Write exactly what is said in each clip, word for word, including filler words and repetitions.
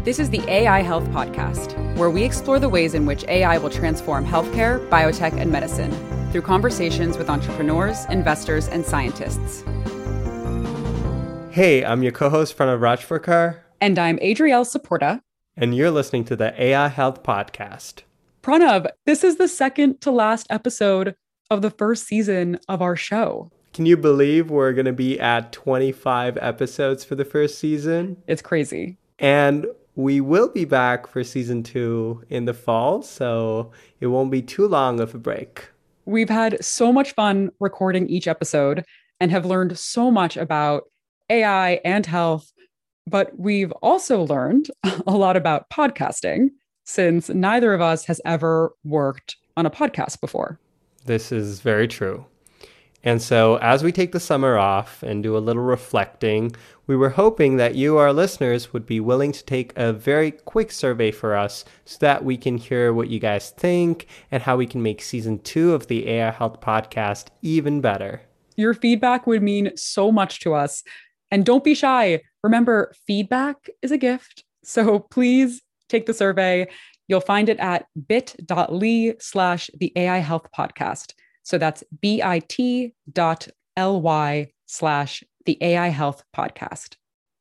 This is the A I Health Podcast, where we explore the ways in which A I will transform healthcare, biotech, and medicine through conversations with entrepreneurs, investors, and scientists. Hey, I'm your co-host, Pranav Rajpurkar. And I'm Adrielle Saporta. And you're listening to the A I Health Podcast. Pranav, this is the second to last episode of the first season of our show. Can you believe we're going to be at twenty-five episodes for the first season? It's crazy. And we will be back for season two in the fall, so it won't be too long of a break. We've had so much fun recording each episode and have learned so much about A I and health, but we've also learned a lot about podcasting since neither of us has ever worked on a podcast before. This is very true. And so as we take the summer off and do a little reflecting, we were hoping that you, our listeners, would be willing to take a very quick survey for us so that we can hear what you guys think and how we can make season two of the A I Health Podcast even better. Your feedback would mean so much to us. And don't be shy. Remember, feedback is a gift. So please take the survey. You'll find it at bit.ly slash the AI Health Podcast. So that's bit.ly slash the A I Health Podcast.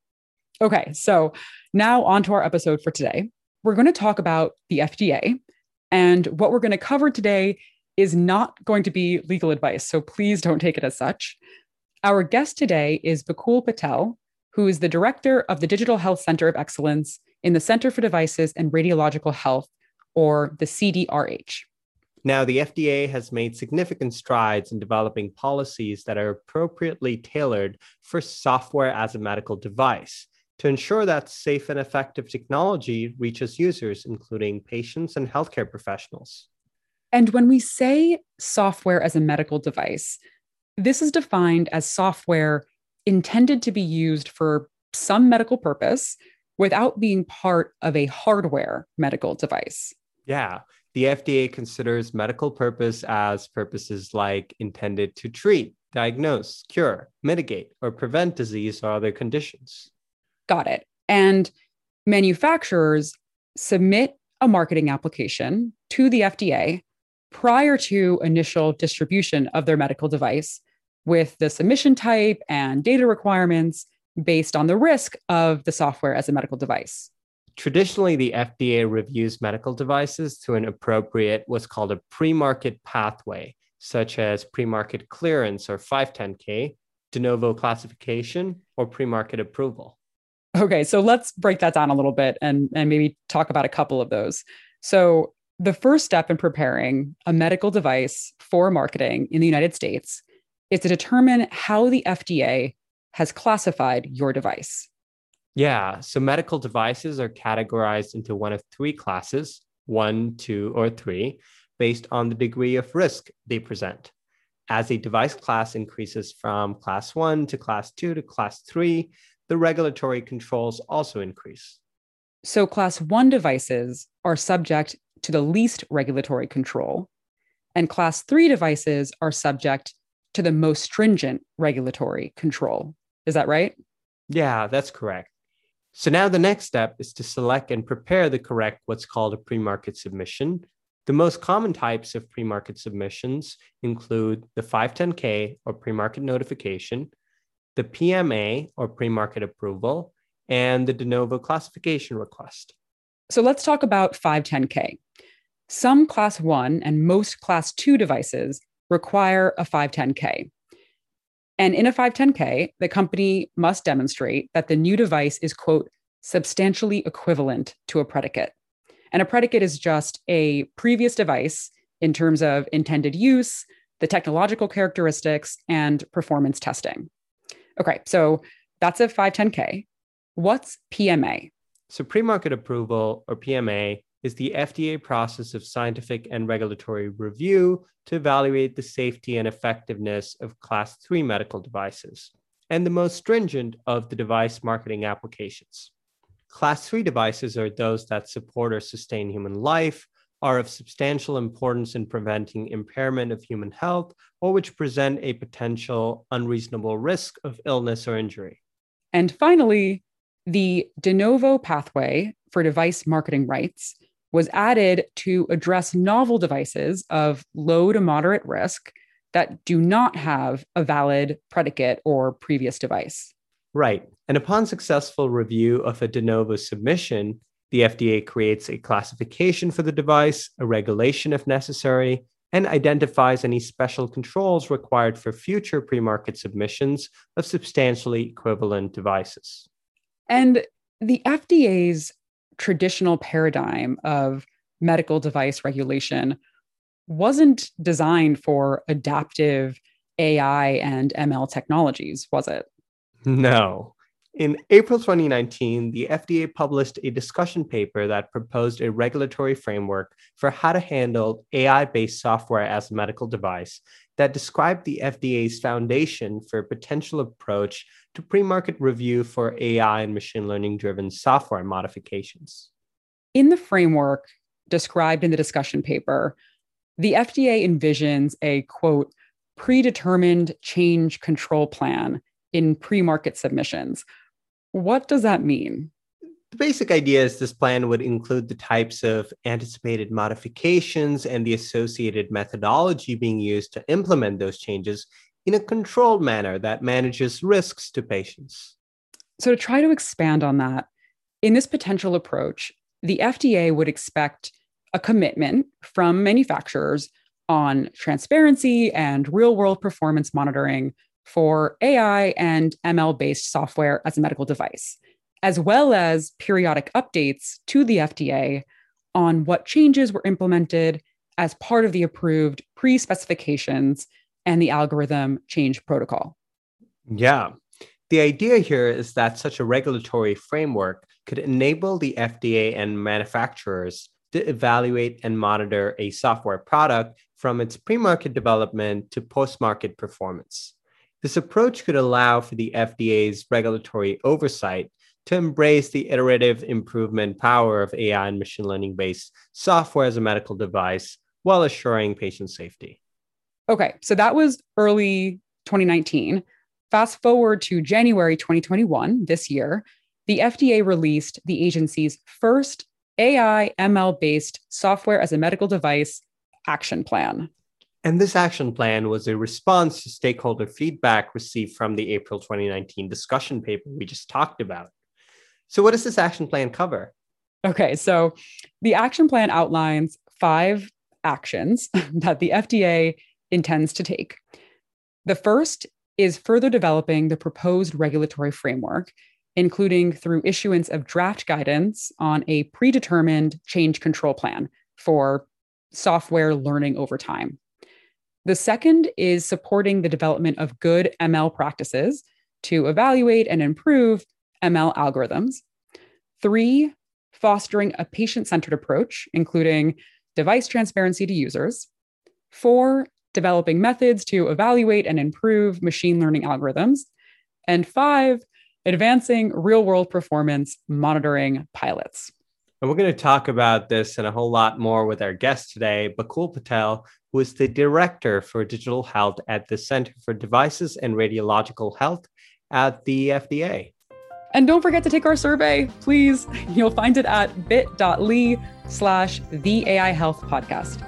Okay, so now on to our episode for today. We're going to talk about the F D A. And what we're going to cover today is not going to be legal advice, so please don't take it as such. Our guest today is Bakul Patel, who is the director of the Digital Health Center of Excellence in the Center for Devices and Radiological Health, or the C D R H. Now, the F D A has made significant strides in developing policies that are appropriately tailored for software as a medical device to ensure that safe and effective technology reaches users, including patients and healthcare professionals. And when we say software as a medical device, this is defined as software intended to be used for some medical purpose without being part of a hardware medical device. Yeah. The F D A considers medical purpose as purposes like intended to treat, diagnose, cure, mitigate, or prevent disease or other conditions. Got it. And manufacturers submit a marketing application to the F D A prior to initial distribution of their medical device with the submission type and data requirements based on the risk of the software as a medical device. Traditionally, the F D A reviews medical devices through an appropriate, what's called a pre-market pathway, such as pre-market clearance or five ten K, de novo classification, or pre-market approval. Okay, so let's break that down a little bit and, and maybe talk about a couple of those. So the first step in preparing a medical device for marketing in the United States is to determine how the F D A has classified your device. Yeah, so medical devices are categorized into one of three classes, one, two, or three, based on the degree of risk they present. As a device class increases from class one to class two to class three, the regulatory controls also increase. So class one devices are subject to the least regulatory control, and class three devices are subject to the most stringent regulatory control. Is that right? Yeah, that's correct. So now the next step is to select and prepare the correct what's called a pre-market submission. The most common types of pre-market submissions include the five ten K or pre-market notification, the P M A or pre-market approval, and the de novo classification request. So let's talk about five ten K. Some class one and most class two devices require a five ten K. And in a five ten K, the company must demonstrate that the new device is, quote, substantially equivalent to a predicate. And a predicate is just a previous device in terms of intended use, the technological characteristics, and performance testing. Okay, so that's a five ten K. What's P M A? So pre-market approval, or P M A, is the F D A process of scientific and regulatory review to evaluate the safety and effectiveness of class three medical devices, and the most stringent of the device marketing applications. Class three devices are those that support or sustain human life, are of substantial importance in preventing impairment of human health, or which present a potential unreasonable risk of illness or injury. And finally, the de novo pathway for device marketing rights was added to address novel devices of low to moderate risk that do not have a valid predicate or previous device. Right. And upon successful review of a de novo submission, the F D A creates a classification for the device, a regulation if necessary, and identifies any special controls required for future pre-market submissions of substantially equivalent devices. And the F D A's traditional paradigm of medical device regulation wasn't designed for adaptive A I and M L technologies, was it? No. In April twenty nineteen, the F D A published a discussion paper that proposed a regulatory framework for how to handle A I-based software as a medical device that described the F D A's foundation for a potential approach to pre-market review for A I and machine learning-driven software modifications. In the framework described in the discussion paper, the F D A envisions a, quote, predetermined change control plan in pre-market submissions. What does that mean? The basic idea is this plan would include the types of anticipated modifications and the associated methodology being used to implement those changes in a controlled manner that manages risks to patients. So to try to expand on that, in this potential approach, the F D A would expect a commitment from manufacturers on transparency and real-world performance monitoring for A I and M L-based software as a medical device, as well as periodic updates to the F D A on what changes were implemented as part of the approved pre-specifications and the algorithm change protocol. Yeah. The idea here is that such a regulatory framework could enable the F D A and manufacturers to evaluate and monitor a software product from its pre-market development to post-market performance. This approach could allow for the F D A's regulatory oversight to embrace the iterative improvement power of A I and machine learning-based software as a medical device while assuring patient safety. Okay, so that was early twenty nineteen. Fast forward to January twenty twenty-one, this year, the F D A released the agency's first A I M L-based software as a medical device action plan. And this action plan was a response to stakeholder feedback received from the April twenty nineteen discussion paper we just talked about. So what does this action plan cover? Okay, so the action plan outlines five actions that the F D A intends to take. The first is further developing the proposed regulatory framework, including through issuance of draft guidance on a predetermined change control plan for software learning over time. The second is supporting the development of good M L practices to evaluate and improve M L algorithms. Three, fostering a patient-centered approach, including device transparency to users. Four, developing methods to evaluate and improve machine learning algorithms. And five, advancing real-world performance monitoring pilots. And we're going to talk about this and a whole lot more with our guest today, Bakul Patel, who is the Director for Digital Health at the Center for Devices and Radiological Health at the F D A. And don't forget to take our survey, please. You'll find it at bit.ly slash the A I Health Podcast.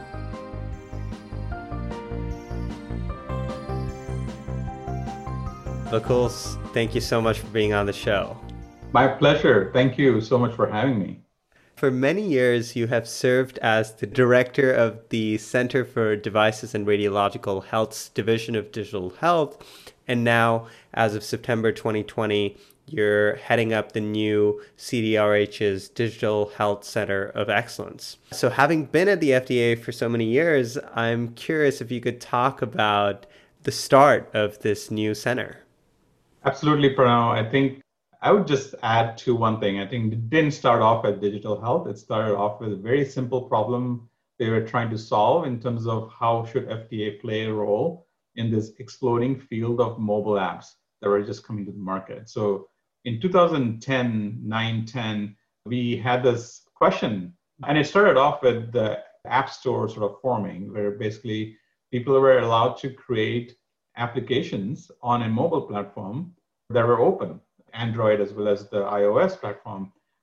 Bakul, thank you so much for being on the show. My pleasure. Thank you so much for having me. For many years, you have served as the director of the Center for Devices and Radiological Health's Division of Digital Health. And now, as of September twenty twenty, you're heading up the new C D R H's Digital Health Center of Excellence. So having been at the F D A for so many years, I'm curious if you could talk about the start of this new center. Absolutely, Pranav. I think I would just add to one thing. I think it didn't start off at digital health. It started off with a very simple problem they were trying to solve in terms of how should F D A play a role in this exploding field of mobile apps that were just coming to the market. So in two thousand ten, nine, ten, we had this question, and it started off with the App Store sort of forming, where basically people were allowed to create applications on a mobile platform that were open, Android as well as the iOS platform.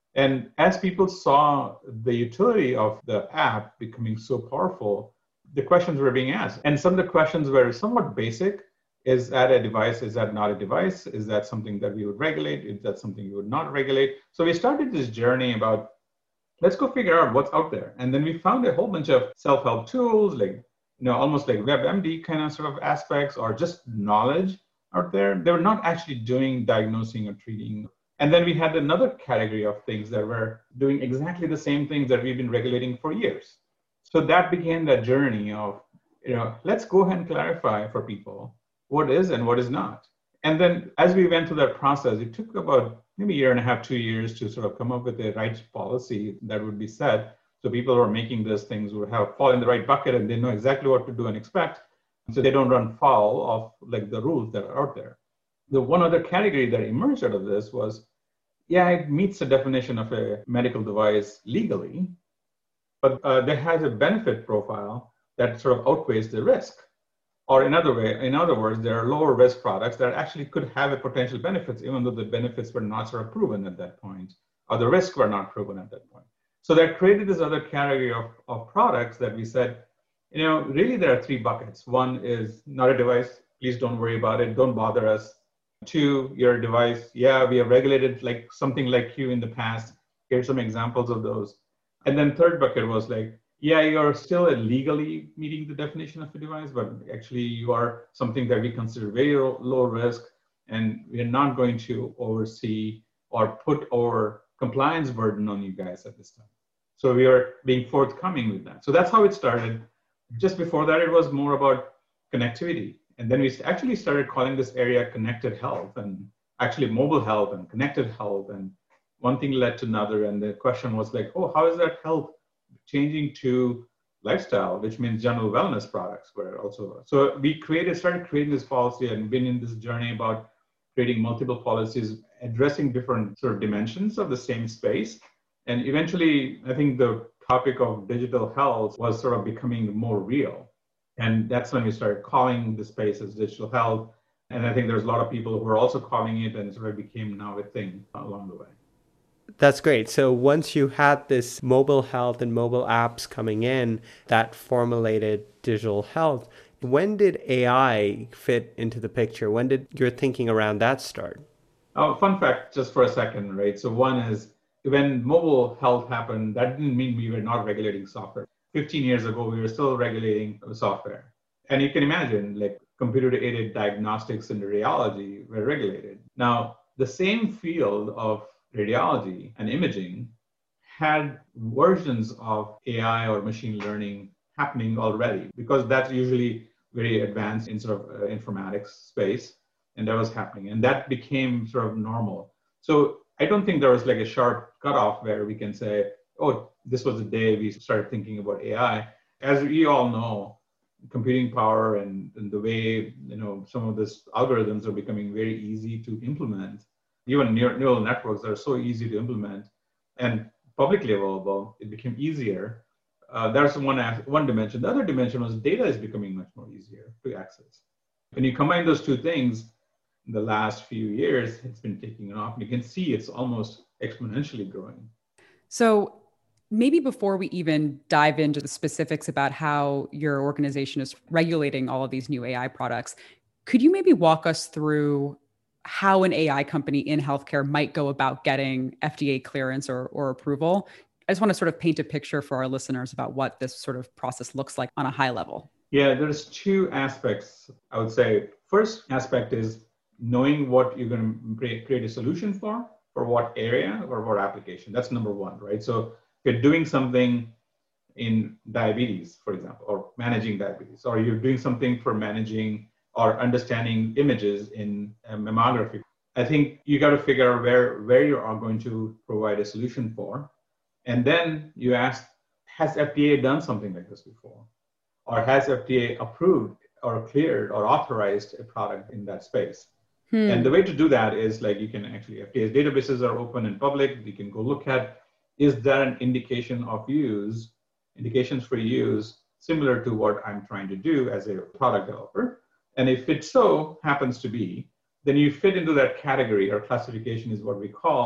And as people saw the utility of the app becoming so powerful, the questions were being asked. And some of the questions were somewhat basic. Is that a device? Is that not a device? Is that something that we would regulate? Is that something we would not regulate? So we started this journey about, let's go figure out what's out there. And then we found a whole bunch of self-help tools, like, you know, almost like WebMD kind of sort of aspects, or just knowledge out there. They were not actually doing diagnosing or treating. And then we had another category of things that were doing exactly the same things that we've been regulating for years. So that began that journey of, you know, let's go ahead and clarify for people what is and what is not. And then as we went through that process, it took about maybe a year and a half, two years to sort of come up with the right policy that would be set. So people who are making these things would have fall in the right bucket and they know exactly what to do and expect. So they don't run foul of like the rules that are out there. The one other category that emerged out of this was, yeah, it meets the definition of a medical device legally, but uh, there has a benefit profile that sort of outweighs the risk. Or in other way, in other words, there are lower risk products that actually could have a potential benefits, even though the benefits were not sort of proven at that point, or the risks were not proven at that point. So that created this other category of, of products that we said, you know, really there are three buckets. One is not a device. Please don't worry about it. Don't bother us. Two, your device. Yeah, we have regulated like something like Q in the past. Here's some examples of those. And then third bucket was like, yeah, you're still legally meeting the definition of a device, but actually you are something that we consider very low risk, and we're not going to oversee or put our compliance burden on you guys at this time. So we are being forthcoming with that. So that's how it started. Just before that, it was more about connectivity. And then we actually started calling this area connected health, and actually mobile health and connected health. And one thing led to another. And the question was like, oh, how is that health changing to lifestyle, which means general wellness products were also. So we created, started creating this policy and been in this journey about creating multiple policies, addressing different sort of dimensions of the same space. And eventually, I think the topic of digital health was sort of becoming more real. And that's when we started calling the space as digital health. And I think there's a lot of people who are also calling it, and it sort of became now a thing along the way. That's great. So once you had this mobile health and mobile apps coming in that formulated digital health, when did A I fit into the picture? When did your thinking around that start? Oh, fun fact, just for a second, right? So one is when mobile health happened, that didn't mean we were not regulating software. fifteen years ago, we were still regulating software. And you can imagine like computer-aided diagnostics and radiology were regulated. Now, the same field of radiology and imaging had versions of A I or machine learning happening already, because that's usually very advanced in sort of uh, informatics space, and that was happening, and that became sort of normal. So I don't think there was like a sharp cutoff where we can say, oh, this was the day we started thinking about A I. As we all know, computing power and, and the way, you know, some of these algorithms are becoming very easy to implement. Even neural networks are so easy to implement and publicly available, it became easier. Uh, that's one, one dimension. The other dimension was data is becoming much more easier to access. When you combine those two things, in the last few years, it's been taking off. You can see it's almost exponentially growing. So maybe before we even dive into the specifics about how your organization is regulating all of these new A I products, could you maybe walk us through how an A I company in healthcare might go about getting F D A clearance or, or approval? I just want to sort of paint a picture for our listeners about what this sort of process looks like on a high level. Yeah, there's two aspects, I would say. First aspect is knowing what you're going to create a solution for, for what area or what application. That's number one, right? So if you're doing something in diabetes, for example, or managing diabetes, or you're doing something for managing or understanding images in uh, mammography, I think you got to figure out where, where you are going to provide a solution for. And then you ask, has F D A done something like this before? Or has F D A approved or cleared or authorized a product in that space? Hmm. And the way to do that is like you can actually, F D A's databases are open and public. You can go look at, is there an indication of use, indications for use, similar to what I'm trying to do as a product developer? And if it so happens to be, then you fit into that category, or classification is what we call,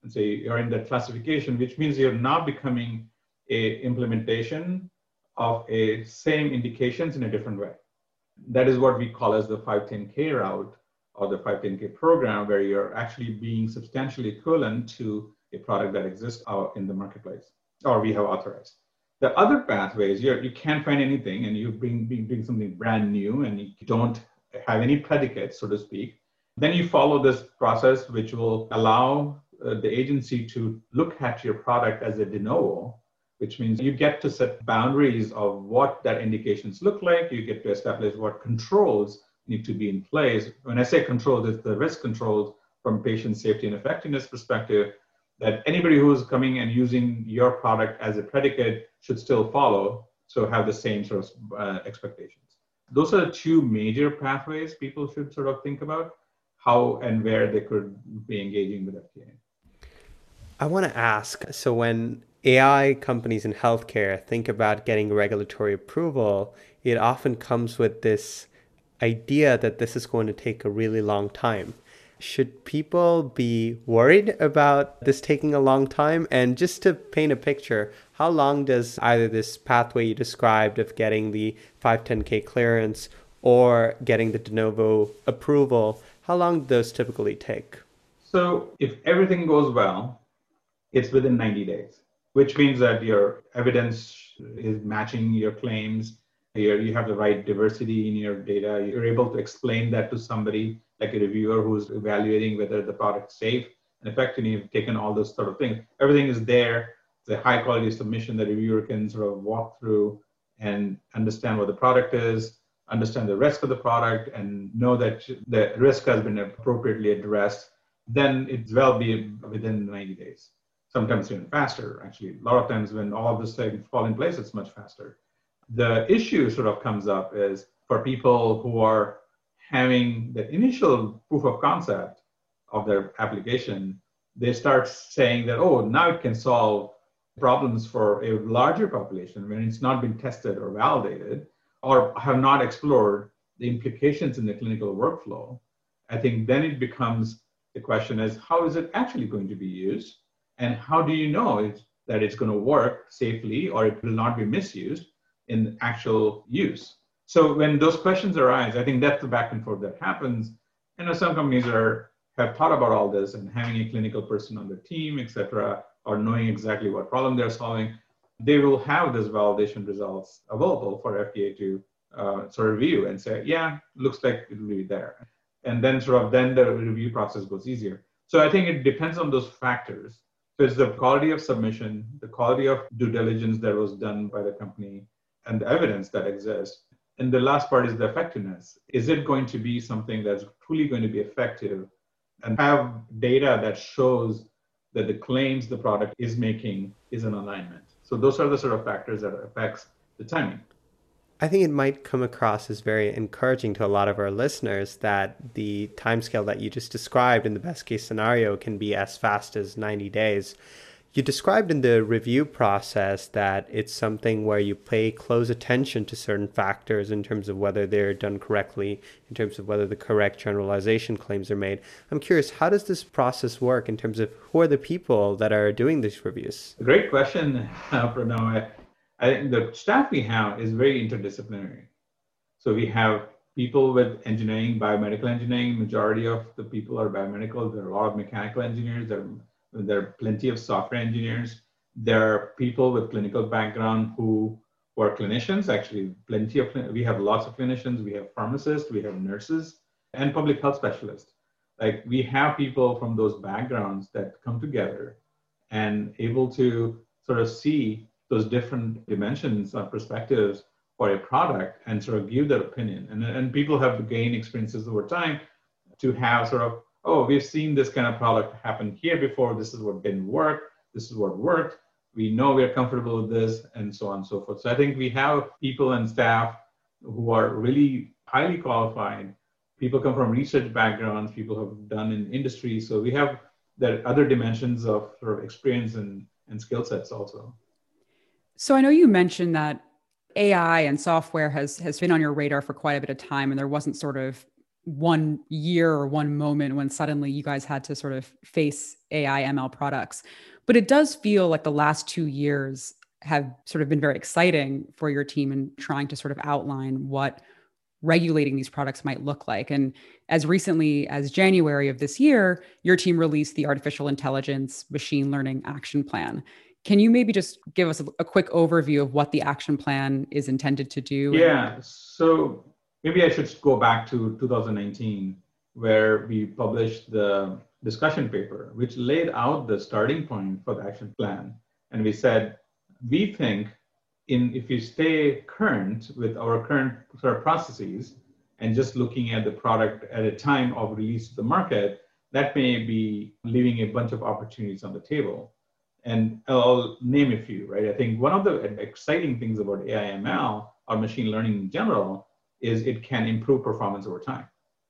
And so you're in that classification, which means you're now becoming a implementation of a same indications in a different way. That is what we call as the five ten K route or the five ten K program, where you're actually being substantially equivalent to a product that exists out in the marketplace or we have authorized. The other pathways, you're, you can't find anything and you bring, bring, bring something brand new and you don't have any predicates, so to speak. Then you follow this process, which will allow uh, the agency to look at your product as a de novo, which means you get to set boundaries of what that indications look like. You get to establish what controls need to be in place. When I say controls, it's the risk controls from patient safety and effectiveness perspective, that anybody who's coming and using your product as a predicate should still follow, so have the same sort of uh, expectations. Those are the two major pathways people should sort of think about how and where they could be engaging with F D A. I want to ask, so when A I companies in healthcare think about getting regulatory approval, it often comes with this idea that this is going to take a really long time. Should people be worried about this taking a long time? And just to paint a picture, how long does either this pathway you described of getting the five ten K clearance or getting the de novo approval, how long do those typically take? So if everything goes well, it's within ninety days, which means that your evidence is matching your claims. You're, you have the right diversity in your data. You're able to explain that to somebody like a reviewer who's evaluating whether the product's safe and effective. You've taken all those sort of things. Everything is there. It's a high quality submission that a reviewer can sort of walk through and understand what the product is, understand the risk of the product, and know that the risk has been appropriately addressed. Then it's well be within ninety days. Sometimes even faster, actually. A lot of times when all of this things fall in place, it's much faster. The issue sort of comes up is for people who are having the initial proof of concept of their application, they start saying that, oh, now it can solve problems for a larger population when it's not been tested or validated or have not explored the implications in the clinical workflow. I think then it becomes the question is, how is it actually going to be used? And how do you know it, that it's going to work safely or it will not be misused in actual use? So when those questions arise, I think that's the back and forth that happens. And some companies are have thought about all this and having a clinical person on their team, et cetera, or knowing exactly what problem they're solving, they will have those validation results available for F D A to uh, sort of review and say, yeah, looks like it will be there. And then sort of then the review process goes easier. So I think it depends on those factors. So it's the quality of submission, the quality of due diligence that was done by the company, and the evidence that exists. And the last part is the effectiveness. Is it going to be something that's truly going to be effective and have data that shows that the claims the product is making is in alignment? So those are the sort of factors that affects the timing. I think it might come across as very encouraging to a lot of our listeners that the timescale that you just described in the best case scenario can be as fast as ninety days. You described in the review process that it's something where you pay close attention to certain factors in terms of whether they're done correctly, in terms of whether the correct generalization claims are made. I'm curious, how does this process work in terms of who are the people that are doing these reviews? Great question, uh, Pranav. I think the staff we have is very interdisciplinary. So we have people with engineering, biomedical engineering. Majority of the people are biomedical. There are a lot of mechanical engineers. There are There are plenty of software engineers. There are people with clinical background who, who are clinicians, actually plenty of, we have lots of clinicians, we have pharmacists, we have nurses, and public health specialists. Like we have people from those backgrounds that come together and able to sort of see those different dimensions or perspectives for a product and sort of give their opinion. And, and people have to gain experiences over time to have sort of, oh, we've seen this kind of product happen here before. This is what didn't work. This is what worked. We know we're comfortable with this, and so on and so forth. So I think we have people and staff who are really highly qualified. People come from research backgrounds. People have done in industry. So we have the other dimensions of sort of experience and, and skill sets also. So I know you mentioned that A I and software has has been on your radar for quite a bit of time, and there wasn't sort of one year or one moment when suddenly you guys had to sort of face A I M L products. But it does feel like the last two years have sort of been very exciting for your team in trying to sort of outline what regulating these products might look like. And as recently as January of this year, your team released the Artificial Intelligence Machine Learning Action Plan. Can you maybe just give us a, a quick overview of what the action plan is intended to do? Yeah, so maybe I should go back to two thousand nineteen, where we published the discussion paper, which laid out the starting point for the action plan. And we said, we think in if you stay current with our current sort of processes and just looking at the product at a time of release to the market, that may be leaving a bunch of opportunities on the table. And I'll name a few, right? I think one of the exciting things about A I M L or machine learning in general is it can improve performance over time.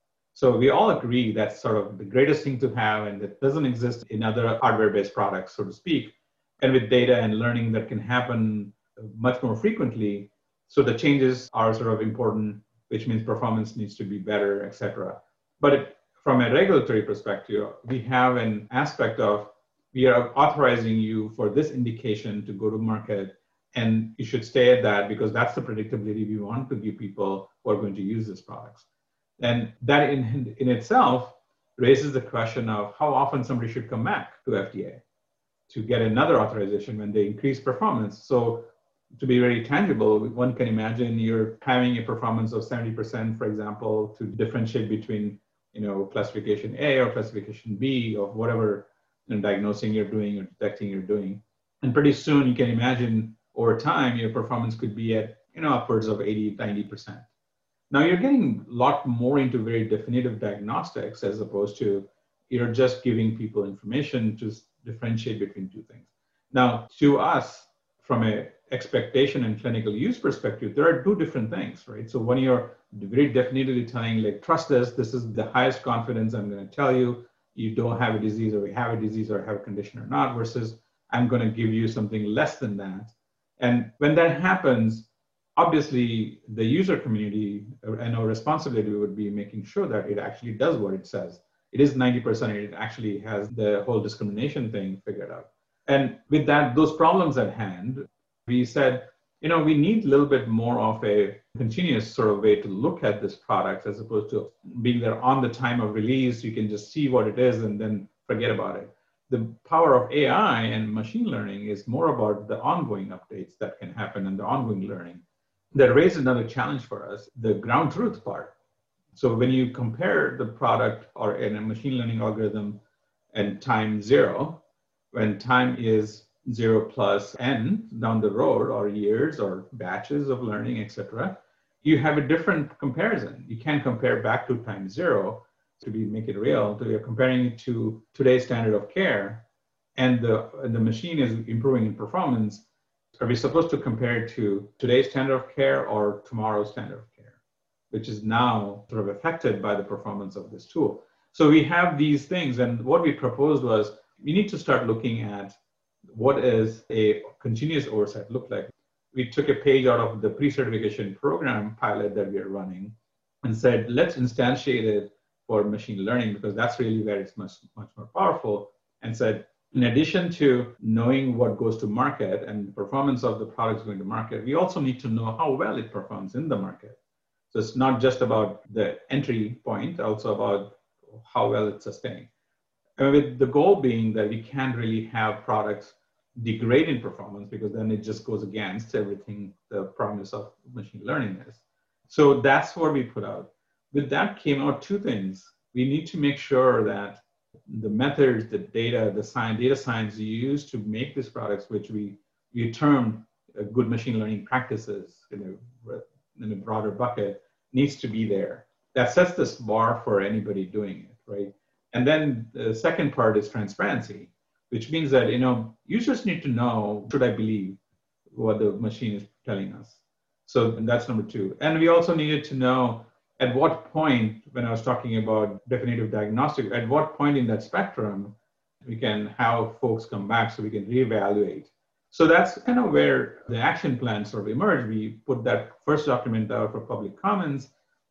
So we all agree that's sort of the greatest thing to have, and that doesn't exist in other hardware-based products, so to speak. And with data and learning that can happen much more frequently, so the changes are sort of important, which means performance needs to be better, et cetera. But it, from a regulatory perspective, we have an aspect of we are authorizing you for this indication to go to market, and you should stay at that because that's the predictability we want to give people who are going to use these products. And that in, in itself raises the question of how often somebody should come back to F D A to get another authorization when they increase performance. So to be very tangible, one can imagine you're having a performance of seventy percent, for example, to differentiate between, you know, classification A or classification B of whatever you know, diagnosing you're doing or detecting you're doing. And pretty soon you can imagine over time, your performance could be at, you know, upwards of eighty, ninety percent. Now you're getting a lot more into very definitive diagnostics as opposed to you're just giving people information to differentiate between two things. Now, to us, from a expectation and clinical use perspective, there are two different things, right? So when you're very definitively telling, like, trust us, this is the highest confidence I'm going to tell you, you don't have a disease or you have a disease or have a condition or not, versus I'm going to give you something less than that. And when that happens, obviously the user community and our responsibility would be making sure that it actually does what it says. It is ninety percent, it actually has the whole discrimination thing figured out. And with that, those problems at hand, we said, you know, we need a little bit more of a continuous sort of way to look at this product as opposed to being there on the time of release. You can just see what it is and then forget about it. The power of A I and machine learning is more about the ongoing updates that can happen and the ongoing learning. That raises another challenge for us, the ground truth part. So when you compare the product or in a machine learning algorithm and time zero, when time is zero plus n down the road, or years or batches of learning, et cetera, you have a different comparison. You can't compare back to time zero to be make it real. So you're comparing it to today's standard of care, and the and the machine is improving in performance. Are we supposed to compare it to today's standard of care or tomorrow's standard of care, which is now sort of affected by the performance of this tool? So we have these things, and what we proposed was we need to start looking at what is a continuous oversight look like. We took a page out of the pre-certification program pilot that we are running and said, let's instantiate it for machine learning, because that's really where it's much, much more powerful, and said, in addition to knowing what goes to market and the performance of the products going to market, we also need to know how well it performs in the market. So it's not just about the entry point, also about how well it's sustained. And with the goal being that we can't really have products degrade in performance, because then it just goes against everything the promise of machine learning is. So that's what we put out. With that came out two things. We need to make sure that the methods, the data, the science, data science used to make these products, which we, we termed uh, good machine learning practices in a, in a broader bucket, needs to be there. That sets this bar for anybody doing it, right? And then the second part is transparency, which means that, you know, users need to know, should I believe what the machine is telling us? So that's number two. And we also needed to know at what point, when I was talking about definitive diagnostic, at what point in that spectrum we can have folks come back so we can reevaluate. So that's kind of where the action plan sort of emerged. We put that first document out for public comments,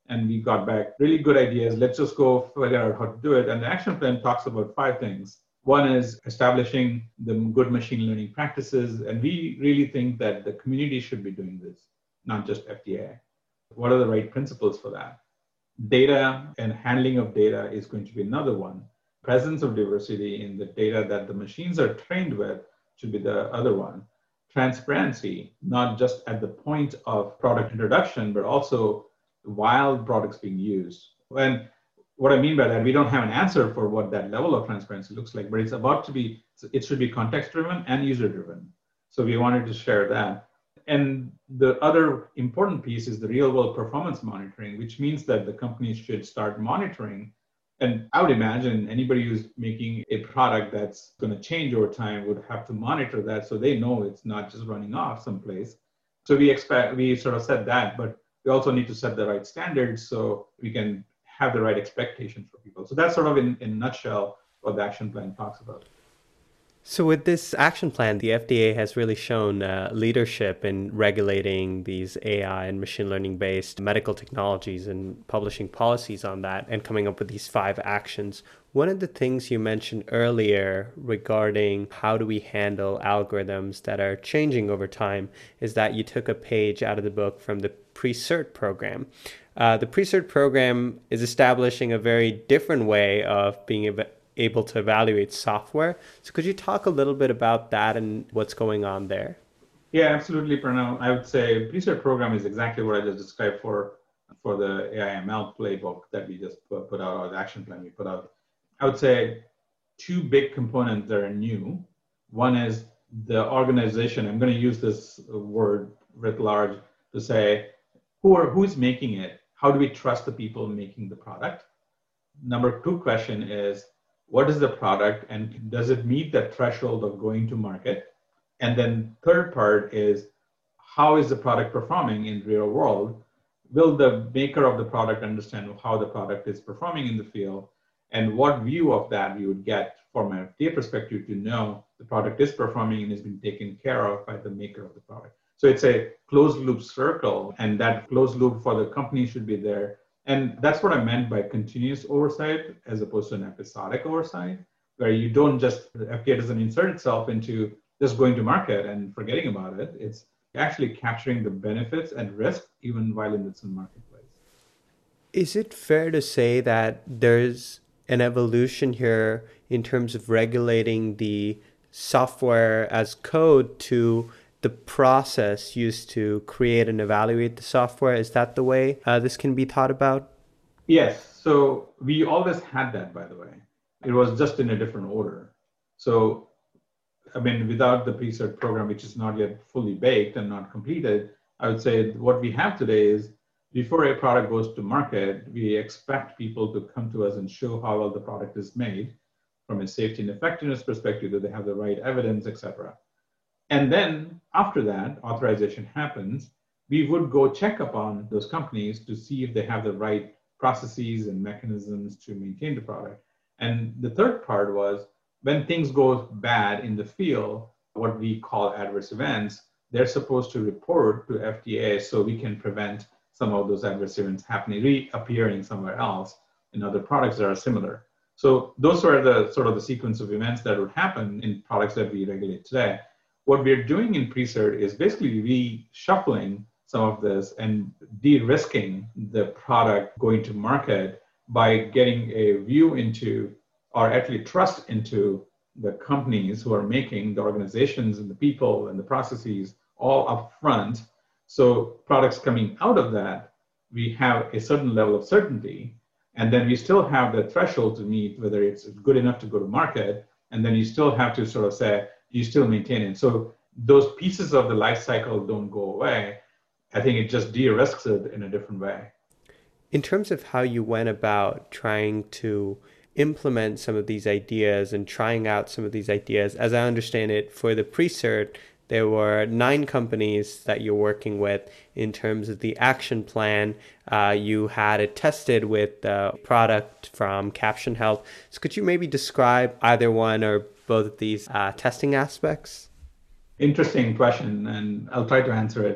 and we got back really good ideas. Let's just go figure out how to do it. And the action plan talks about five things. One is establishing the good machine learning practices. And we really think that the community should be doing this, not just F D A. What are the right principles for that? Data and handling of data is going to be another one. Presence of diversity in the data that the machines are trained with should be the other one. Transparency, not just at the point of product introduction, but also while products being used. And what I mean by that, we don't have an answer for what that level of transparency looks like, but it's about to be, it should be context driven and user driven. So we wanted to share that. And the other important piece is the real world performance monitoring, which means that the companies should start monitoring. And I would imagine anybody who's making a product that's going to change over time would have to monitor that so they know it's not just running off someplace. So we expect, we sort of said that, but we also need to set the right standards so we can have the right expectations for people. So that's sort of in, in a nutshell what the action plan talks about. So with this action plan, the F D A has really shown uh, leadership in regulating these A I and machine learning based medical technologies and publishing policies on that and coming up with these five actions. One of the things you mentioned earlier regarding how do we handle algorithms that are changing over time is that you took a page out of the book from the pre-cert program. Uh, the pre-cert program is establishing a very different way of being able able to evaluate software. So could you talk a little bit about that and what's going on there? Yeah, absolutely, Pranav. I would say pre-cert program is exactly what I just described for, for the A I M L playbook that we just put out, or the action plan we put out. I would say two big components that are new. One is the organization. I'm going to use this word writ large to say, who are, who's making it? How do we trust the people making the product? Number two question is, what is the product and does it meet the threshold of going to market? And then third part is, how is the product performing in real world? Will the maker of the product understand how the product is performing in the field? And what view of that we would get from an F D A perspective to know the product is performing and has been taken care of by the maker of the product. So it's a closed loop circle, and that closed loop for the company should be there. And that's what I meant by continuous oversight as opposed to an episodic oversight, where you don't just, the F D A doesn't insert itself into just going to market and forgetting about it. It's actually capturing the benefits and risk even while in its marketplace. Is it fair to say that there's an evolution here in terms of regulating the software as code to the process used to create and evaluate the software? Is that the way uh, this can be thought about? Yes. So we always had that, by the way. It was just in a different order. So, I mean, without the pre-cert program, which is not yet fully baked and not completed, I would say what we have today is before a product goes to market, we expect people to come to us and show how well the product is made from a safety and effectiveness perspective, that they have the right evidence, et cetera. And then after that, authorization happens, we would go check upon those companies to see if they have the right processes and mechanisms to maintain the product. And the third part was when things go bad in the field, what we call adverse events, they're supposed to report to F D A so we can prevent some of those adverse events happening, reappearing somewhere else in other products that are similar. So those are the sort of the sequence of events that would happen in products that we regulate today. What we're doing in pre-cert is basically reshuffling some of this and de-risking the product going to market by getting a view into, or actually trust into, the companies who are making the organizations and the people and the processes all up front. So products coming out of that, we have a certain level of certainty, and then we still have the threshold to meet whether it's good enough to go to market, and then you still have to sort of say, you still maintain it. So those pieces of the life cycle don't go away. I think it just de-risks it in a different way. In terms of how you went about trying to implement some of these ideas and trying out some of these ideas, as I understand it, for the pre-cert, there were nine companies that you're working with in terms of the action plan. Uh, you had it tested with the product from Caption Health. So could you maybe describe either one or both of these uh, testing aspects? Interesting question, and I'll try to answer it.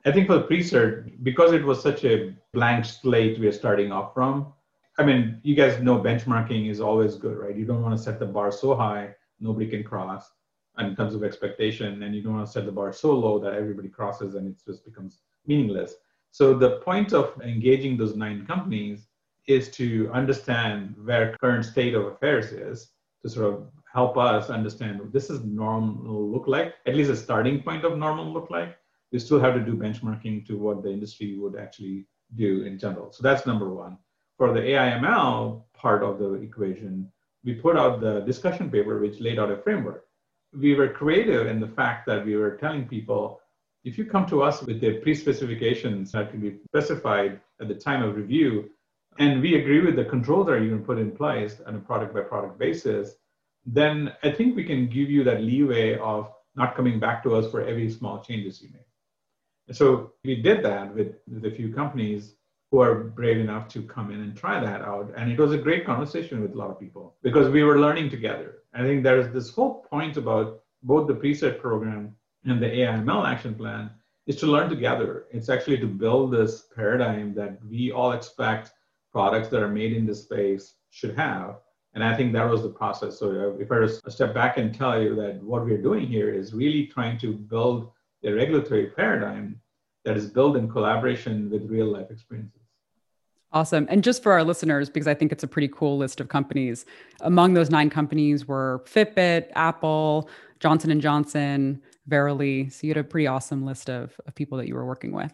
I think for the pre-cert, because it was such a blank slate we are starting off from, I mean, you guys know benchmarking is always good, right? You don't want to set the bar so high, nobody can cross in terms of expectation, and you don't want to set the bar so low that everybody crosses and it just becomes meaningless. So the point of engaging those nine companies is to understand where current state of affairs is, to sort of help us understand what this is normal look like, at least a starting point of normal look like. We still have to do benchmarking to what the industry would actually do in general. So that's number one. For the A I M L part of the equation, we put out the discussion paper, which laid out a framework. We were creative in the fact that we were telling people, if you come to us with the pre-specifications that can be specified at the time of review, and we agree with the controls that you can put in place on a product by product basis, then I think we can give you that leeway of not coming back to us for every small changes you make. And so we did that with, with a few companies who are brave enough to come in and try that out. And it was a great conversation with a lot of people because we were learning together. I think there's this whole point about both the pre-cert program and the A I M L action plan is to learn together. It's actually to build this paradigm that we all expect products that are made in this space should have. And I think that was the process. So if I was to step back and tell you that what we're doing here is really trying to build a regulatory paradigm that is built in collaboration with real life experiences. Awesome. And just for our listeners, because I think it's a pretty cool list of companies, among those nine companies were Fitbit, Apple, Johnson and Johnson, Verily. So you had a pretty awesome list of, of people that you were working with.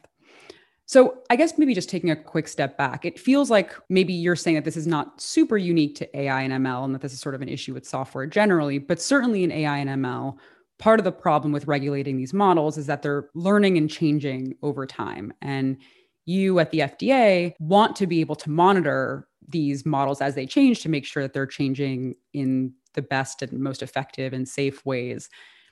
So I guess maybe just taking a quick step back, it feels like maybe you're saying that this is not super unique to A I and M L and that this is sort of an issue with software generally, but certainly in A I and M L, part of the problem with regulating these models is that they're learning and changing over time. And you at the F D A want to be able to monitor these models as they change to make sure that they're changing in the best and most effective and safe ways.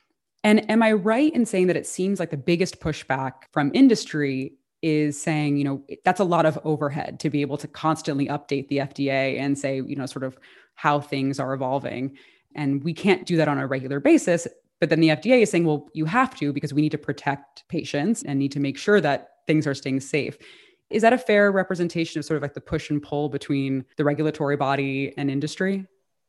And am I right in saying that it seems like the biggest pushback from industry is saying, you know, that's a lot of overhead to be able to constantly update the F D A and say, you know, sort of how things are evolving. And we can't do that on a regular basis. But then the F D A is saying, well, you have to because we need to protect patients and need to make sure that things are staying safe. Is that a fair representation of sort of like the push and pull between the regulatory body and industry?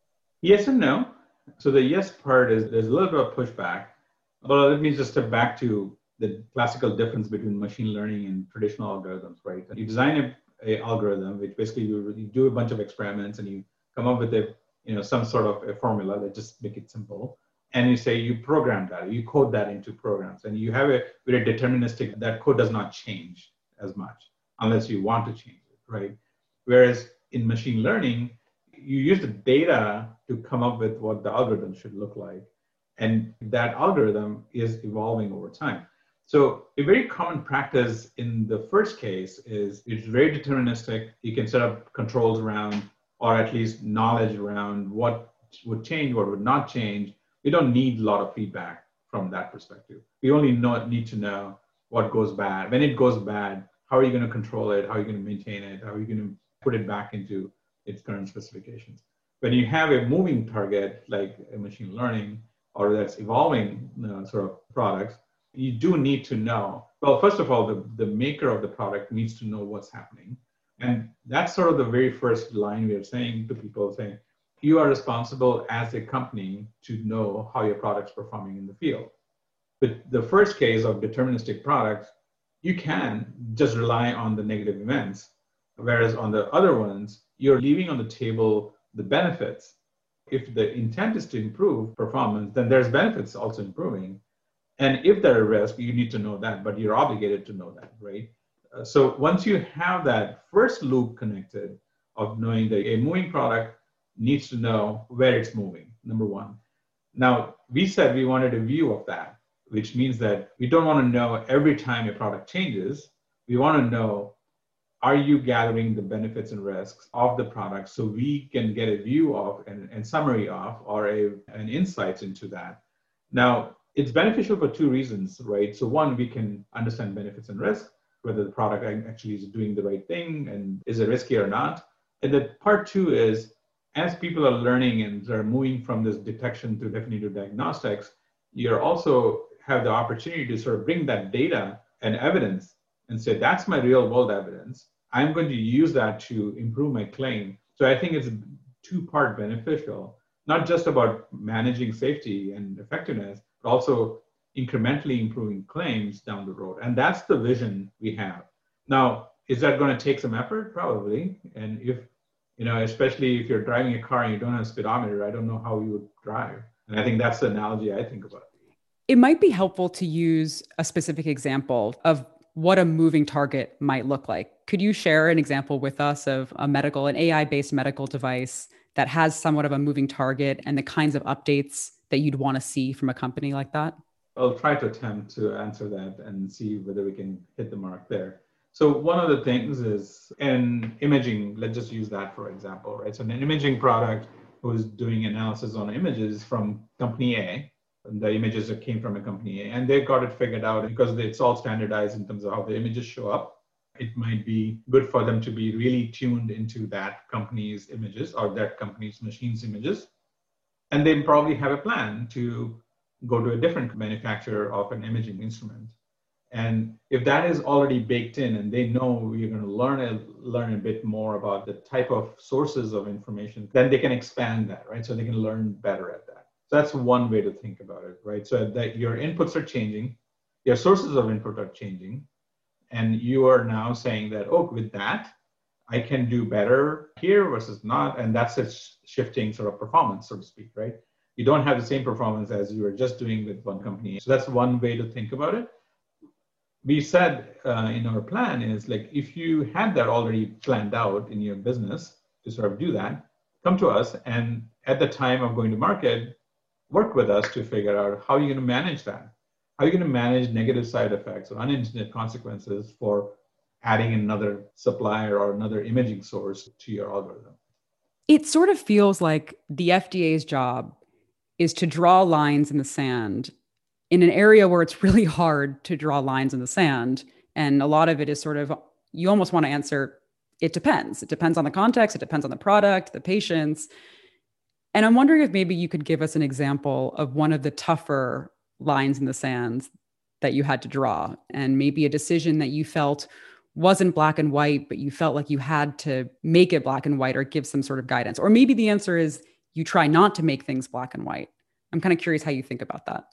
Yes and no. So the yes part is there's a little bit of pushback. But let me just step back to the classical difference between machine learning and traditional algorithms, right? You design a, a algorithm, which basically you, you do a bunch of experiments and you come up with a, you know, some sort of a formula that just make it simple. And you say you program that, you code that into programs, and you have a very deterministic, that code does not change as much unless you want to change it, right? Whereas in machine learning, you use the data to come up with what the algorithm should look like. And that algorithm is evolving over time. So a very common practice in the first case is it's very deterministic. You can set up controls around, or at least knowledge around what would change, what would not change. We don't need a lot of feedback from that perspective. We only know, need to know what goes bad. When it goes bad, how are you going to control it? How are you going to maintain it? How are you going to put it back into its current specifications? When you have a moving target like a machine learning or that's evolving you know, sort of products, you do need to know. Well, first of all, the, the maker of the product needs to know what's happening. And that's sort of the very first line we are saying to people, saying, you are responsible as a company to know how your product's performing in the field. But the first case of deterministic products, you can just rely on the negative events. Whereas on the other ones, you're leaving on the table the benefits. If the intent is to improve performance, then there's benefits also improving. And if there are risks, you need to know that, but you're obligated to know that, right? Uh, so once you have that first loop connected of knowing that a moving product needs to know where it's moving, number one. Now, we said we wanted a view of that, which means that we don't want to know every time a product changes. We want to know, are you gathering the benefits and risks of the product so we can get a view of and, and summary of or a, an insights into that. Now, it's beneficial for two reasons, right? So one, we can understand benefits and risks, whether the product actually is doing the right thing and is it risky or not. And the part two is, as people are learning and are moving from this detection to definitive diagnostics, you're also have the opportunity to sort of bring that data an evidence and say, that's my real world evidence. I'm going to use that to improve my claim. So I think it's two-part beneficial, not just about managing safety and effectiveness, but also incrementally improving claims down the road. And that's the vision we have. Now, is that going to take some effort? Probably. And if, you know, especially if you're driving a car and you don't have a speedometer, I don't know how you would drive. And I think that's the analogy I think about. It might be helpful to use a specific example of what a moving target might look like. Could you share an example with us of a medical, an A I-based medical device that has somewhat of a moving target and the kinds of updates that you'd want to see from a company like that? I'll try to attempt to answer that and see whether we can hit the mark there. So one of the things is in imaging, let's just use that for example, right? So an imaging product was doing analysis on images from company A, and the images that came from a company A, and they got it figured out because it's all standardized in terms of how the images show up. It might be good for them to be really tuned into that company's images or that company's machine's images. And they probably have a plan to go to a different manufacturer of an imaging instrument. And if that is already baked in and they know you're going to learn a, learn a bit more about the type of sources of information, then they can expand that, right? So they can learn better at that. So that's one way to think about it, right? So that your inputs are changing, your sources of input are changing, and you are now saying that, oh, with that, I can do better here versus not. And that's a shifting sort of performance, so to speak, right? You don't have the same performance as you were just doing with one company. So that's one way to think about it. We said uh, in our plan is like, if you had that already planned out in your business to sort of do that, come to us and at the time of going to market, work with us to figure out how you're going to manage that. How are you going to manage negative side effects or unintended consequences for adding another supplier or another imaging source to your algorithm? It sort of feels like the F D A's job is to draw lines in the sand in an area where it's really hard to draw lines in the sand. And a lot of it is sort of, you almost want to answer, it depends. It depends on the context. It depends on the product, the patients. And I'm wondering if maybe you could give us an example of one of the tougher lines in the sand that you had to draw, and maybe a decision that you felt wasn't black and white, but you felt like you had to make it black and white or give some sort of guidance. Or maybe the answer is you try not to make things black and white. I'm kind of curious how you think about that.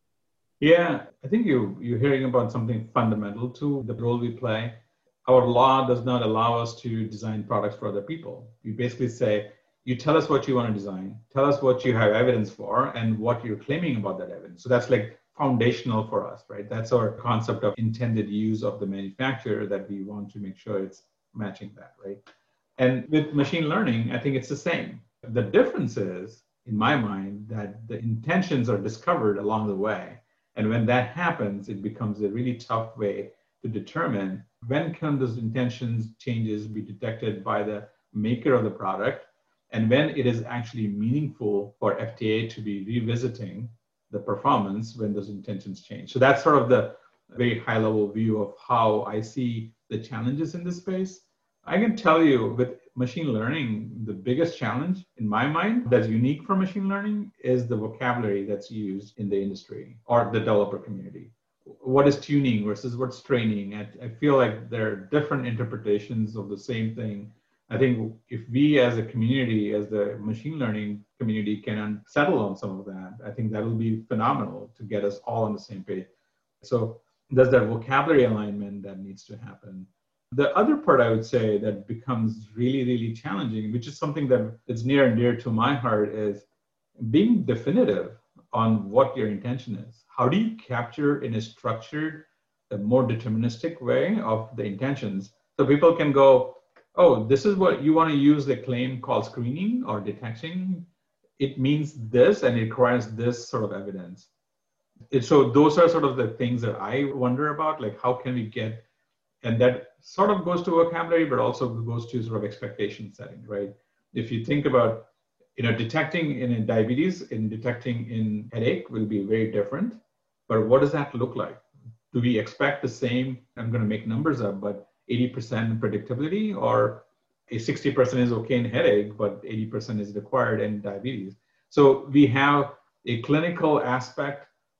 Yeah, I think you, you're hearing about something fundamental to the role we play. Our law does not allow us to design products for other people. You basically say, you tell us what you want to design, tell us what you have evidence for and what you're claiming about that evidence. So that's like foundational for us, right? That's our concept of intended use of the manufacturer that we want to make sure it's matching that, right? And with machine learning, I think it's the same. The difference is, in my mind, that the intentions are discovered along the way. And when that happens, it becomes a really tough way to determine when can those intentions changes be detected by the maker of the product, and when it is actually meaningful for F D A to be revisiting the performance when those intentions change. So that's sort of the very high level view of how I see the challenges in this space. I can tell you with machine learning, the biggest challenge in my mind that's unique for machine learning is the vocabulary that's used in the industry or the developer community. What is tuning versus what's training? I, I feel like there are different interpretations of the same thing. I think if we as a community, as the machine learning community can settle on some of that, I think that will be phenomenal to get us all on the same page. So there's that vocabulary alignment that needs to happen. The other part I would say that becomes really, really challenging, which is something that is near and dear to my heart, is being definitive on what your intention is. How do you capture in a structured, a more deterministic way of the intentions so people can go, oh, this is what you want to use the claim called screening or detection. It means this and it requires this sort of evidence. It, so those are sort of the things that I wonder about, like how can we get, and that sort of goes to vocabulary, but also goes to sort of expectation setting, right? If you think about, you know, detecting in a diabetes and detecting in headache will be very different, but what does that look like? Do we expect the same, I'm going to make numbers up, but eighty percent predictability, or a sixty percent is okay in headache, but eighty percent is required in diabetes? So we have a clinical aspect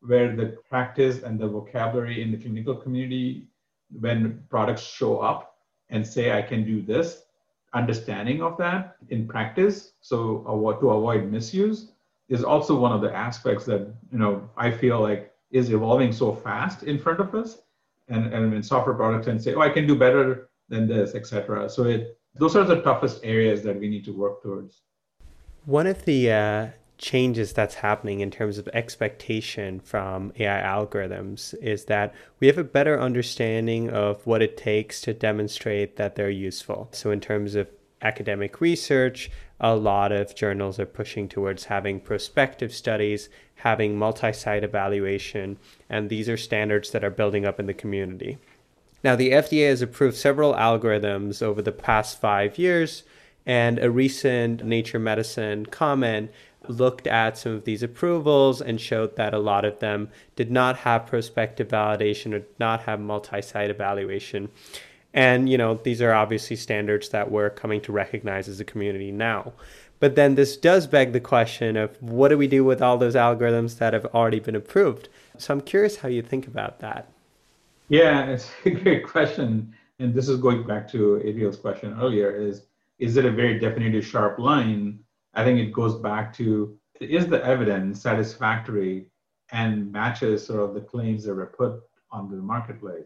where the practice and the vocabulary in the clinical community, when products show up and say, I can do this, understanding of that in practice, so uh, to avoid misuse, is also one of the aspects that, you know, I feel like is evolving so fast in front of us. And, and when software products and say, oh, I can do better than this, et cetera. So it, those are the toughest areas that we need to work towards. One of the uh, changes that's happening in terms of expectation from A I algorithms is that we have a better understanding of what it takes to demonstrate that they're useful. So in terms of academic research, a lot of journals are pushing towards having prospective studies, having multi-site evaluation, and these are standards that are building up in the community. Now, the F D A has approved several algorithms over the past five years, and a recent Nature Medicine comment looked at some of these approvals and showed that a lot of them did not have prospective validation or did not have multi-site evaluation. And, you know, these are obviously standards that we're coming to recognize as a community now. But then this does beg the question of what do we do with all those algorithms that have already been approved? So I'm curious how you think about that. Yeah, it's a great question. And this is going back to Adriel's question earlier, is, is it a very definitive sharp line? I think it goes back to, is the evidence satisfactory and matches sort of the claims that were put on the marketplace?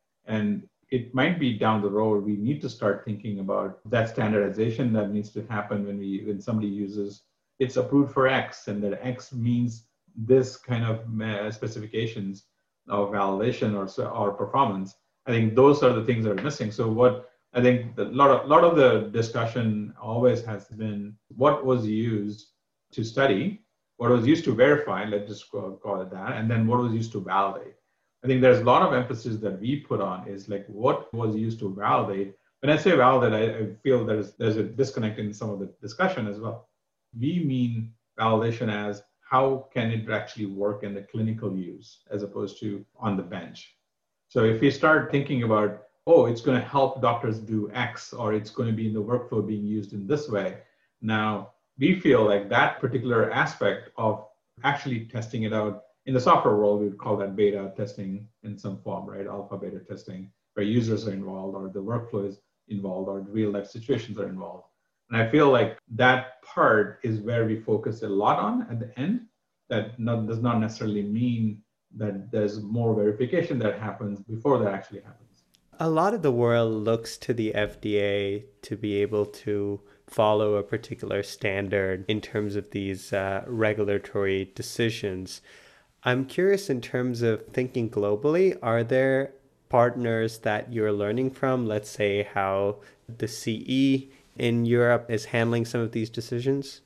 And it might be down the road, we need to start thinking about that standardization that needs to happen when we when somebody uses, it's approved for X, and that X means this kind of specifications of validation or, or performance. I think those are the things that are missing. So what I think a lot of, lot of the discussion always has been what was used to study, what was used to verify, let's just call it that, and then what was used to validate. I think there's a lot of emphasis that we put on is like what was used to validate. When I say validate, I, I feel there's there's a disconnect in some of the discussion as well. We mean validation as how can it actually work in the clinical use as opposed to on the bench. So if we start thinking about, oh, it's going to help doctors do X, or it's going to be in the workflow being used in this way. Now, we feel like that particular aspect of actually testing it out, in the software world, we would call that beta testing in some form, right? Alpha beta testing, where users are involved, or the workflow is involved, or real life situations are involved. And I feel like that part is where we focus a lot on at the end. That not, does not necessarily mean that there's more verification that happens before that actually happens. A lot of the world looks to the F D A to be able to follow a particular standard in terms of these uh, regulatory decisions. I'm curious in terms of thinking globally, are there partners that you're learning from? Let's say how the C E in Europe is handling some of these decisions?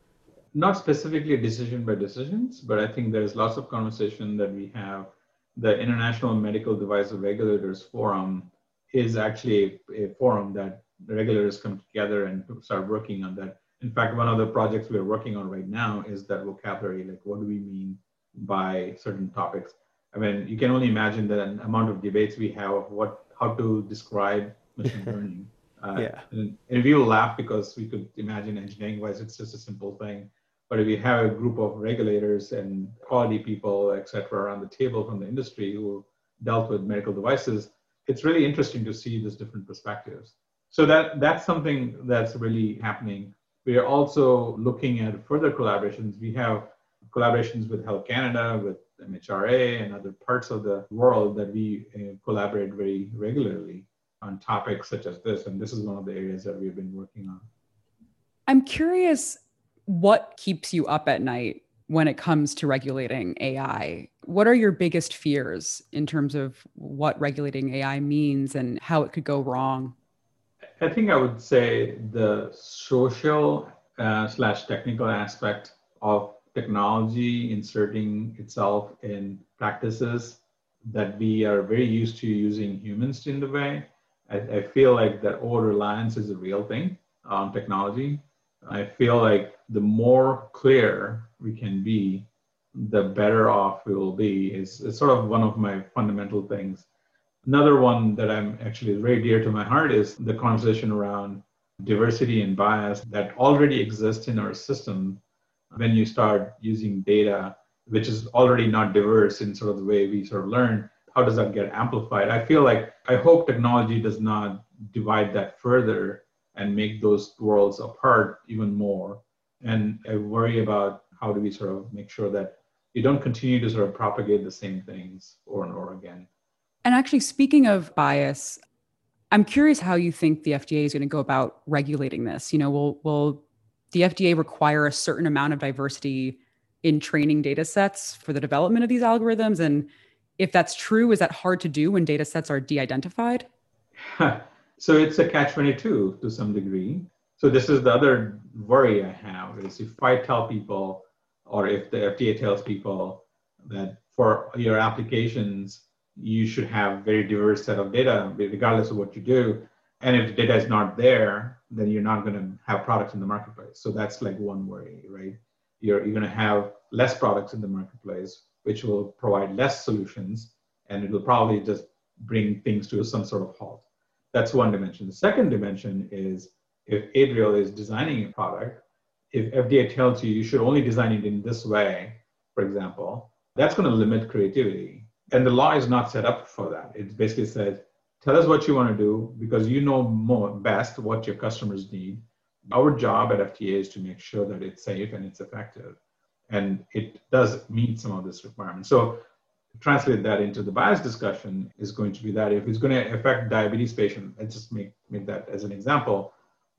Not specifically decision by decisions, but I think there's lots of conversation that we have. The International Medical Device Regulators Forum is actually a, a forum that the regulators come together and start working on that. In fact, one of the projects we're working on right now is that vocabulary, like what do we mean by certain topics? I mean, you can only imagine the amount of debates we have of what, how to describe machine learning. Uh, yeah. and, and we will laugh because we could imagine engineering-wise, it's just a simple thing. But if you have a group of regulators and quality people, et cetera, around the table from the industry who dealt with medical devices, it's really interesting to see these different perspectives. So that that's something that's really happening. We are also looking at further collaborations. We have collaborations with Health Canada, with M H R A, and other parts of the world that we uh, collaborate very regularly on topics such as this. And this is one of the areas that we've been working on. I'm curious, what keeps you up at night when it comes to regulating A I? What are your biggest fears in terms of what regulating A I means and how it could go wrong? I think I would say the social uh, slash technical aspect of technology inserting itself in practices that we are very used to using humans in the way. I, I feel like that over-reliance is a real thing on technology. I feel like the more clear we can be, the better off we will be. It's, it's sort of one of my fundamental things. Another one that I'm actually very dear to my heart is the conversation around diversity and bias that already exists in our system when you start using data which is already not diverse in sort of the way we sort of learn, how does that get amplified? I feel like, I hope technology does not divide that further and make those worlds apart even more. And I worry about how do we sort of make sure that you don't continue to sort of propagate the same things over and over again. And actually, speaking of bias, I'm curious how you think the F D A is going to go about regulating this. You know, will will the F D A require a certain amount of diversity in training data sets for the development of these algorithms? And if that's true, is that hard to do when data sets are de-identified? So it's a catch twenty-two to some degree. So this is the other worry I have is if I tell people, or if the F D A tells people that for your applications, you should have very diverse set of data, regardless of what you do. And if the data is not there, then you're not going to have products in the marketplace. So that's like one worry, right? You're, you're going to have less products in the marketplace, which will provide less solutions, and it will probably just bring things to some sort of halt. That's one dimension. The second dimension is if Adriel is designing a product, if F D A tells you you should only design it in this way, for example, that's going to limit creativity. And the law is not set up for that. It basically says, tell us what you want to do because you know more best what your customers need. Our job at F D A is to make sure that it's safe and it's effective. And it does meet some of this requirement. So to translate that into the bias discussion is going to be that if it's going to affect diabetes patients, let's just make, make that as an example,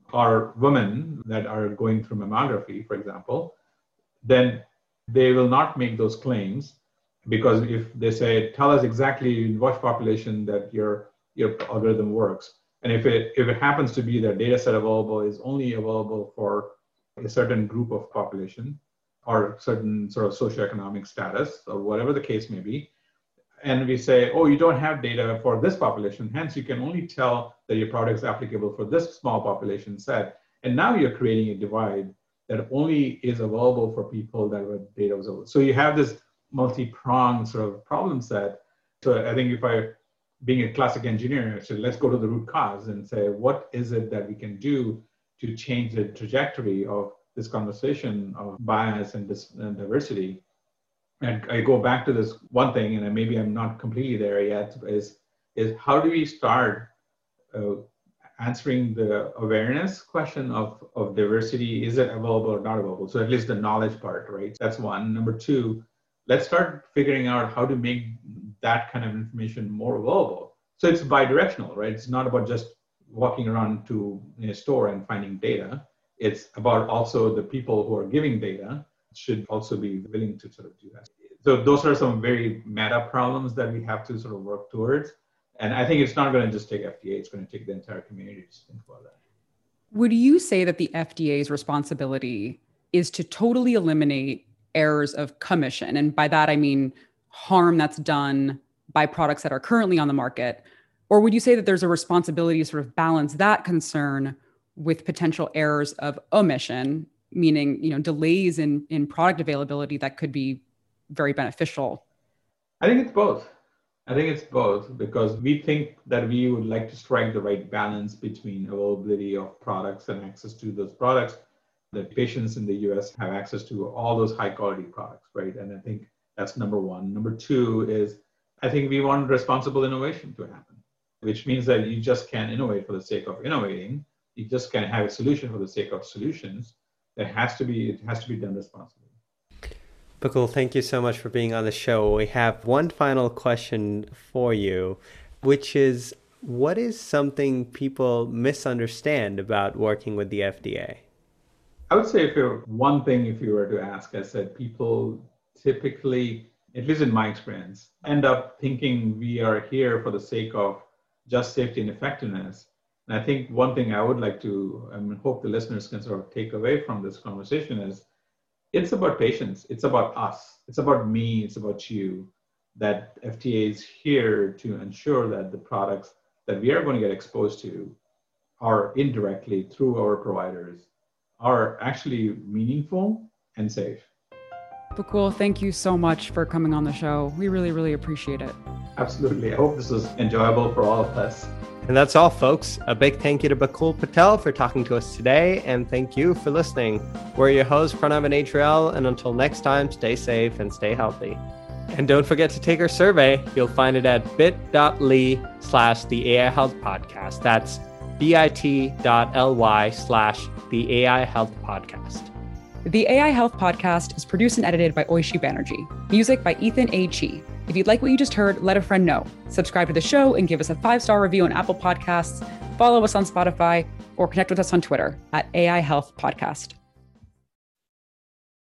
or women that are going through mammography, for example, then they will not make those claims because if they say, tell us exactly in what population that your, your algorithm works. And if it, if it happens to be that data set available is only available for a certain group of population or certain sort of socioeconomic status or whatever the case may be, and we say, oh, you don't have data for this population, hence you can only tell that your product is applicable for this small population set. And now you're creating a divide that only is available for people that were data was available. So you have this multi-pronged sort of problem set. So I think if I, being a classic engineer, so let's go to the root cause and say, what is it that we can do to change the trajectory of this conversation of bias and, dis- and diversity? And I go back to this one thing, and maybe I'm not completely there yet, is, is how do we start uh, answering the awareness question of, of diversity? Is it available or not available? So at least the knowledge part, right? That's one. Number two, let's start figuring out how to make that kind of information more available. So it's bi-directional, right? It's not about just walking around to a store and finding data. It's about also the people who are giving data should also be willing to sort of do that. So those are some very meta problems that we have to sort of work towards. And I think it's not going to just take F D A, it's going to take the entire community to think about that. Would you say that the F D A's responsibility is to totally eliminate errors of commission? And by that, I mean harm that's done by products that are currently on the market. Or would you say that there's a responsibility to sort of balance that concern with potential errors of omission, meaning, you know, delays in, in product availability that could be very beneficial? I think it's both. I think it's both because we think that we would like to strike the right balance between availability of products and access to those products. That patients in the U S have access to all those high quality products, right? And I think that's number one. Number two is I think we want responsible innovation to happen, which means that you just can't innovate for the sake of innovating. You just can't have a solution for the sake of solutions. It has to be, it has to be done responsibly. Bakul, thank you so much for being on the show. We have one final question for you, which is, what is something people misunderstand about working with the F D A? I would say if you're one thing, if you were to ask, I said people typically, at least in my experience, end up thinking we are here for the sake of just safety and effectiveness. And I think one thing I would like to, I mean, hope the listeners can sort of take away from this conversation is it's about patients. It's about us. It's about me. It's about you. That F D A is here to ensure that the products that we are going to get exposed to are indirectly through our providers are actually meaningful and safe. Bakul, thank you so much for coming on the show. We really, really appreciate it. Absolutely. I hope this was enjoyable for all of us. And that's all, folks. A big thank you to Bakul Patel for talking to us today, and thank you for listening. We're your hosts, Pranav and Adriel, and until next time, stay safe and stay healthy. And don't forget to take our survey. You'll find it at bit.ly slash the AI Health Podcast. That's bit.ly slash the AI Health Podcast. The A I Health Podcast is produced and edited by Oishi Banerjee. Music by Ethan A. Chi. If you'd like what you just heard, let a friend know. Subscribe to the show and give us a five-star review on Apple Podcasts. Follow us on Spotify or connect with us on Twitter at A I Health Podcast.